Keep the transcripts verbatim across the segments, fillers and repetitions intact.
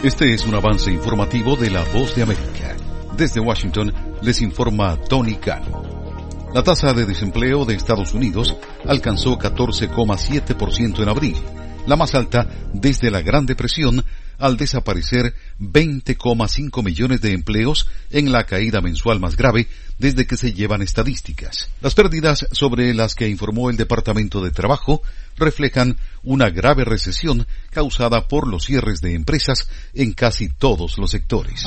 Este es un avance informativo de La Voz de América. Desde Washington les informa Tony Cano. La tasa de desempleo de Estados Unidos alcanzó catorce coma siete por ciento en abril, la más alta desde la Gran Depresión, al desaparecer veinte coma cinco millones de empleos en la caída mensual más grave desde que se llevan estadísticas. Las pérdidas sobre las que informó el Departamento de Trabajo reflejan una grave recesión causada por los cierres de empresas en casi todos los sectores.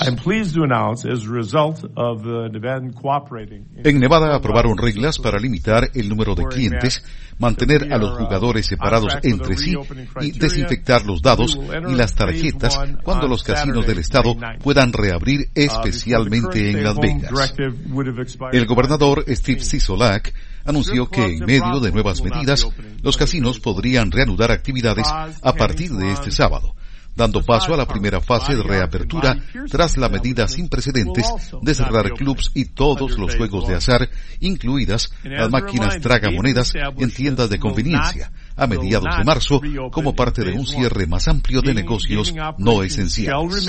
En Nevada aprobaron reglas para limitar el número de clientes, mantener a los jugadores separados entre sí y desinfectar los dados y las tarjetas cuando los casinos del estado puedan reabrir, especialmente en Las Vegas. El gobernador Steve Sisolak anunció que en medio de nuevas medidas, los casinos podrían reanudar actividades a partir de este sábado, dando paso a la primera fase de reapertura tras la medida sin precedentes de cerrar clubs y todos los juegos de azar, incluidas las máquinas tragamonedas en tiendas de conveniencia, a mediados de marzo, como parte de un cierre más amplio de negocios no esenciales.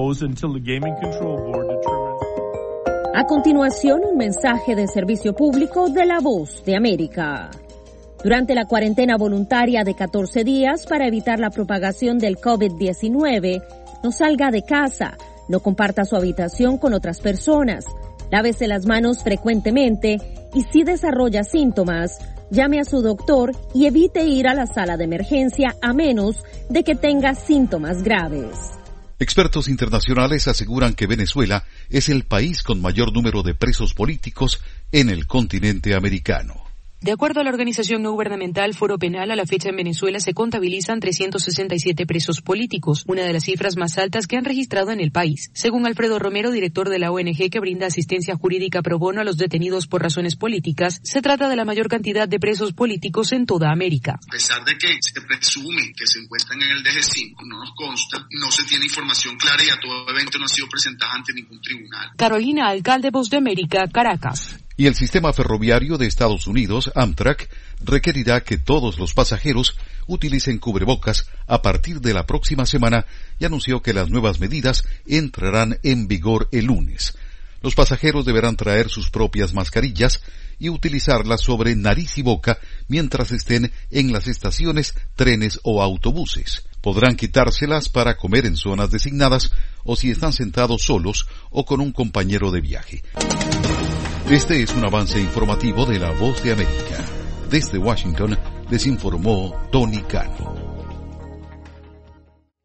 A continuación, un mensaje de servicio público de La Voz de América. Durante la cuarentena voluntaria de catorce días para evitar la propagación del COVID diecinueve, no salga de casa, no comparta su habitación con otras personas, lávese las manos frecuentemente y si desarrolla síntomas, llame a su doctor y evite ir a la sala de emergencia a menos de que tenga síntomas graves. Expertos internacionales aseguran que Venezuela es el país con mayor número de presos políticos en el continente americano. De acuerdo a la organización no gubernamental Foro Penal, a la fecha en Venezuela se contabilizan trescientos sesenta y siete presos políticos, una de las cifras más altas que han registrado en el país. Según Alfredo Romero, director de la O N G que brinda asistencia jurídica pro bono a los detenidos por razones políticas, se trata de la mayor cantidad de presos políticos en toda América. A pesar de que se presume que se encuentran en el D G cinco, no nos consta, no se tiene información clara y a todo evento no ha sido presentada ante ningún tribunal. Carolina Alcalde, Voz de América, Caracas. Y el sistema ferroviario de Estados Unidos, Amtrak, requerirá que todos los pasajeros utilicen cubrebocas a partir de la próxima semana y anunció que las nuevas medidas entrarán en vigor el lunes. Los pasajeros deberán traer sus propias mascarillas y utilizarlas sobre nariz y boca mientras estén en las estaciones, trenes o autobuses. Podrán quitárselas para comer en zonas designadas o si están sentados solos o con un compañero de viaje. Este es un avance informativo de La Voz de América. Desde Washington les informó Tony Cano.